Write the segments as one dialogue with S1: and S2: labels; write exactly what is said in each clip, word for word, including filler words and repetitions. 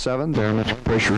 S1: seven, barometric pressure.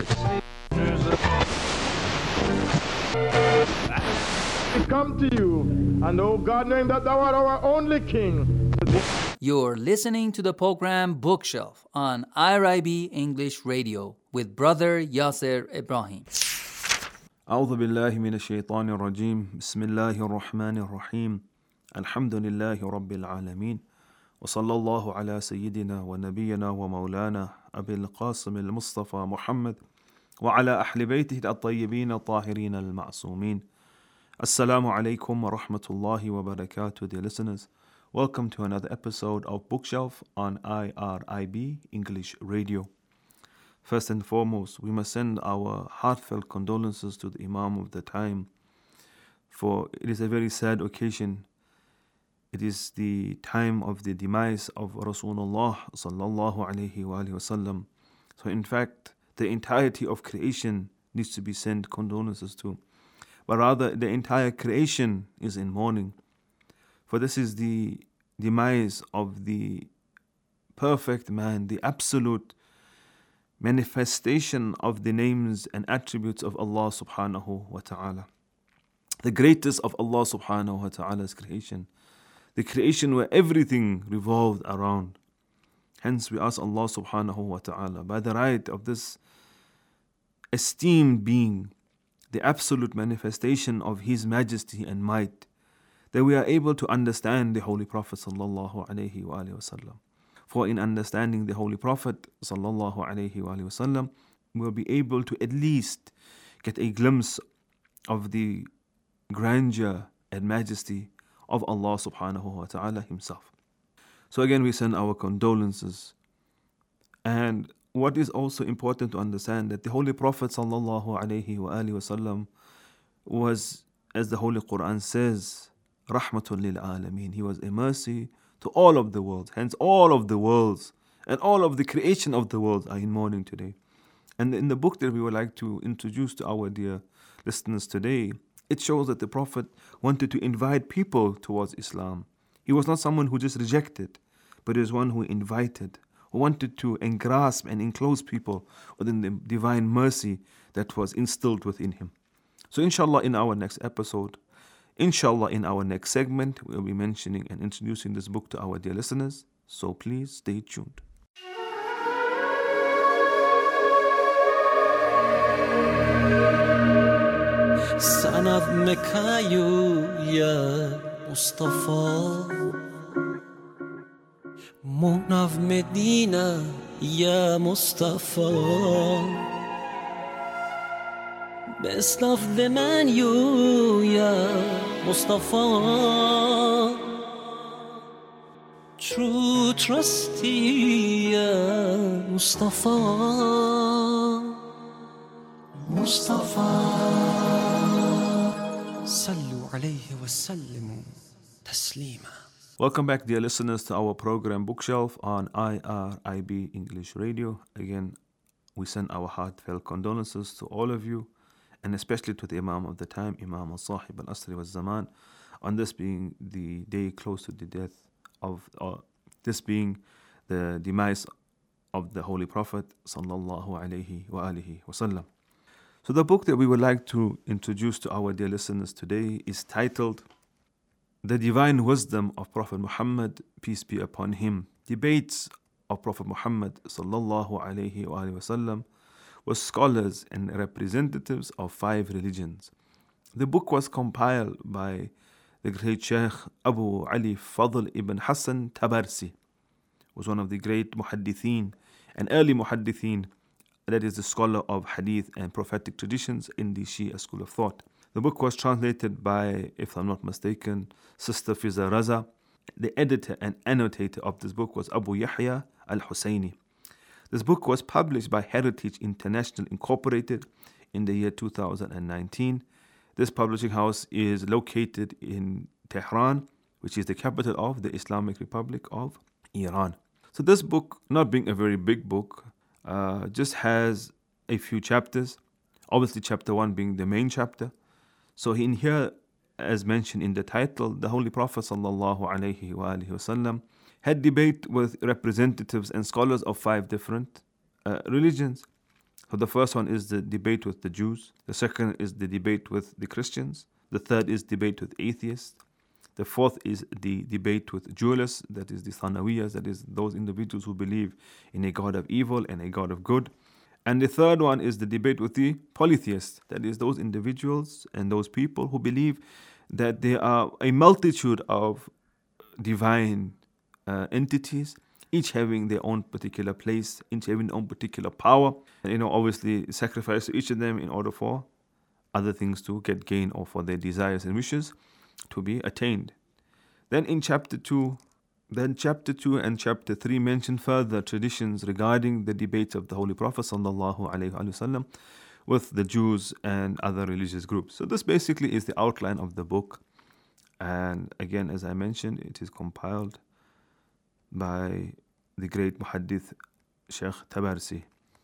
S2: We come to you, and oh God, knowing that thou art our only King.
S3: You're listening to the program Bookshelf on I R I B English Radio with Brother Yasser Ibrahim.
S4: أعوذ بالله من الشيطان الرجيم بسم الله الرحمن الرحيم الحمد لله رب العالمين وصلى الله على سيدنا ونبينا ومولانا أبي القاسم المصطفى محمد وعلى أهل بيته الطيبين الطاهرين المعصومين. Assalamu alaikum wa rahmatullahi wa barakatuh, dear listeners. Welcome to another episode of Bookshelf on I R I B English Radio. First and foremost, we must send our heartfelt condolences to the Imam of the time, for it is a very sad occasion. It is the time of the demise of Rasulullah sallallahu alaihi wasallam. So in fact, the entirety of creation needs to be sent condolences to, but rather the entire creation is in mourning. For this is the demise of the perfect man, the absolute manifestation of the names and attributes of Allah subhanahu wa ta'ala. The greatest of Allah subhanahu wa ta'ala's creation. The creation where everything revolved around. Hence we ask Allah subhanahu wa ta'ala, by the right of this esteemed being, the absolute manifestation of His majesty and might, that we are able to understand the Holy Prophet sallallahu alaihi wasallam. For in understanding the Holy Prophet sallallahu alaihi wasallam, we will be able to at least get a glimpse of the grandeur and majesty of Allah subhanahu wa ta'ala Himself. So again, we send our condolences. And what is also important to understand, that the Holy Prophet sallallahu alaihi wasallam was, as the Holy Quran says, rahmatul lil alameen. He was a mercy to all of the worlds. Hence, all of the worlds and all of the creation of the world are in mourning today. And in the book that we would like to introduce to our dear listeners today, it shows that the Prophet wanted to invite people towards Islam. He was not someone who just rejected, but he was one who invited, who wanted to engrasp and enclose people within the divine mercy that was instilled within him. So inshallah, in our next episode, inshallah, in our next segment, we'll be mentioning and introducing this book to our dear listeners. So please stay tuned.
S5: سنظمك يا مصطفى منظم مدينة يا مصطفى بسنف من يا مصطفى True trusty يا مصطفى مصطفى صلوا عليه وسلموا تسليما.
S4: Welcome back, dear listeners, to our program Bookshelf on I R I B English Radio. Again, we send our heartfelt condolences to all of you, and especially to the Imam of the time, Imam al-Sahib al-Asri wal-Zaman, on this being the day close to the death of, uh, this being the demise of the Holy Prophet sallallahu alaihi wa alihi wasallam. So the book that we would like to introduce to our dear listeners today is titled The Divine Wisdom of Prophet Muhammad, peace be upon him. Debates of Prophet Muhammad sallallahu alaihi wa alihi wasallam with scholars and representatives of five religions. The book was compiled by the great Sheikh Abu Ali Fadl ibn Hassan Tabarsi, was one of the great muhaddithin and early muhaddithin, that is the scholar of hadith and prophetic traditions in the Shia school of thought. The book was translated by, if I'm not mistaken, Sister Fiza Raza. The editor and annotator of this book was Abu Yahya al-Husayni. This book was published by Heritage International Incorporated in the year two thousand nineteen. This publishing house is located in Tehran, which is the capital of the Islamic Republic of Iran. So this book, not being a very big book, uh, just has a few chapters. Obviously, chapter one being the main chapter. So in here, as mentioned in the title, the Holy Prophet sallallahu alaihi wasallam had debate with representatives and scholars of five different uh, religions. So the first one is the debate with the Jews. The second is the debate with the Christians. The third is debate with atheists. The fourth is the debate with dualists, that is the Thanawiyas, that is those individuals who believe in a God of evil and a God of good. And the third one is the debate with the polytheists, that is those individuals and those people who believe that there are a multitude of divine uh, entities, each having their own particular place, each having their own particular power. And, you know, obviously sacrifice to each of them in order for other things to get gain or for their desires and wishes to be attained. Then in chapter two, then chapter two and chapter three mention further traditions regarding the debates of the Holy Prophet sallallahu alaihi wasallam with the Jews and other religious groups. So this basically is the outline of the book. And again, as I mentioned, it is compiled by the great Muhaddith Sheikh Tabarsi.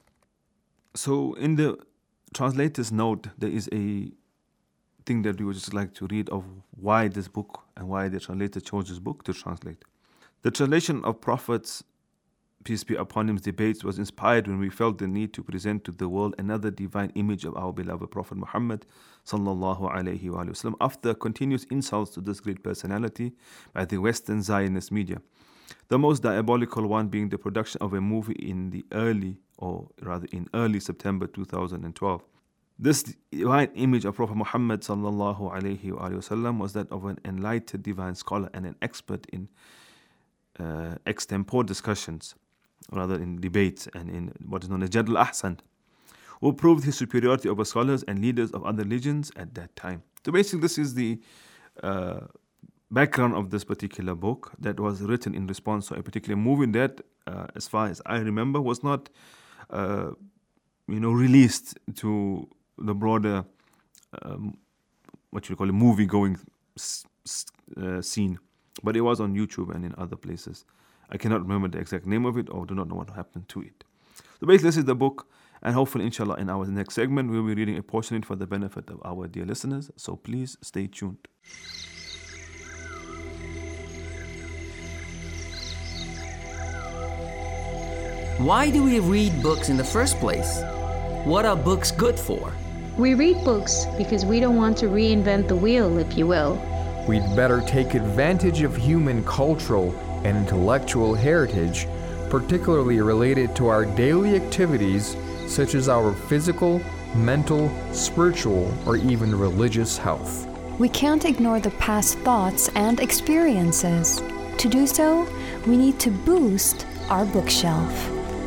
S4: So in the translator's note, there is a thing that we would just like to read of why this book and why the translator chose this book to translate. The translation of Prophet's, peace be upon him, debates was inspired when we felt the need to present to the world another divine image of our beloved Prophet Muhammad sallallahu alaihi wasallam after continuous insults to this great personality by the Western Zionist media. The most diabolical one being the production of a movie in the early, or rather in early September two thousand twelve. This divine image of Prophet Muhammad sallallahu alaihi wasallam was that of an enlightened divine scholar and an expert in uh, extempore discussions, rather in debates and in what is known as Jadl Ahsan, who proved his superiority over scholars and leaders of other religions at that time. So basically this is the uh, background of this particular book that was written in response to a particular movie that, uh, as far as I remember, was not uh, you know, released to the broader, um, what you call a movie-going s- s- uh, scene, but it was on YouTube and in other places. I cannot remember the exact name of it or do not know what happened to it. So basically this is the book, and hopefully inshallah in our next segment we'll be reading a portion of it for the benefit of our dear listeners, so please stay tuned.
S3: Why do we read books in the first place? What are books good for?
S1: We read books because we don't want to reinvent the wheel, if you will.
S6: We'd better take advantage of human cultural and intellectual heritage, particularly related to our daily activities, such as our physical, mental, spiritual, or even religious health.
S7: We can't ignore the past thoughts and experiences. To do so, we need to boost our bookshelf.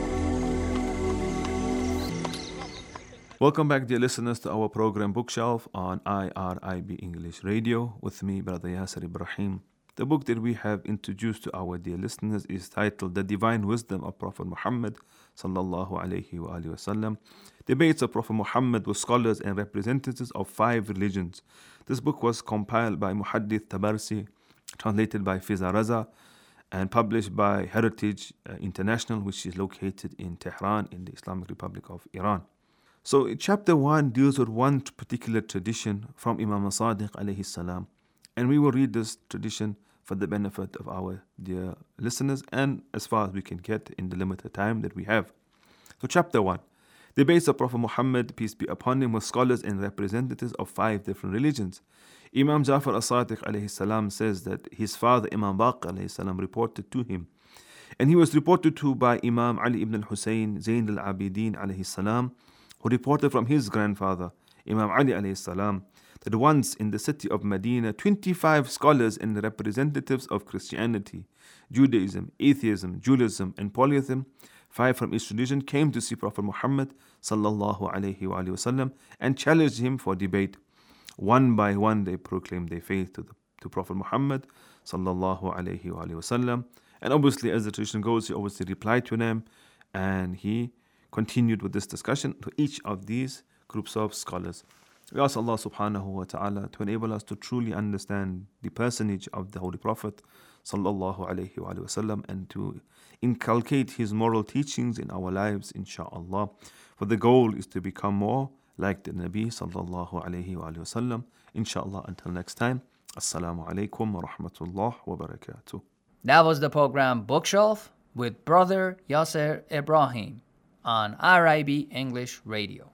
S4: Welcome back, dear listeners, to our program Bookshelf on I R I B English Radio with me, Brother Yasser Ibrahim. The book that we have introduced to our dear listeners is titled The Divine Wisdom of Prophet Muhammad sallallahu alaihi wa alihi wasallam. Debates of Prophet Muhammad with scholars and representatives of five religions. This book was compiled by Muhaddith Tabarsi, translated by Fiza Raza, and published by Heritage uh, International, which is located in Tehran in the Islamic Republic of Iran. So chapter one deals with one particular tradition from Imam Sadiq alayhi salam, and we will read this tradition for the benefit of our dear listeners and as far as we can get in the limited time that we have. So chapter one, debates of Prophet Muhammad, peace be upon him, with scholars and representatives of five different religions. Imam Jafar as-Sadiq alayhi salam says that his father Imam Baqir alayhi salam reported to him, and he was reported to by Imam Ali ibn al-Husayn Zayn al-Abidin alayhi salam, who reported from his grandfather, Imam Ali alayhi salam, that once in the city of Medina, twenty-five scholars and representatives of Christianity, Judaism, atheism, dualism, and polytheism, five from each religion, came to see Prophet Muhammad sallallahu alayhi wa sallam and challenged him for debate. One by one, they proclaimed their faith to, the, to Prophet Muhammad sallallahu alayhi wa sallam. And obviously, as the tradition goes, he obviously replied to them, and he continued with this discussion to each of these groups of scholars. We ask Allah subhanahu wa ta'ala to enable us to truly understand the personage of the Holy Prophet sallallahu alayhi wa sallam and to inculcate his moral teachings in our lives, insha'Allah. For the goal is to become more like the Nabi sallallahu alayhi wa sallam. Insha'Allah, until next time, Assalamu alaikum wa rahmatullah wa barakatuh.
S3: That was the program Bookshelf with Brother Yasser Ibrahim. on I R I B English Radio.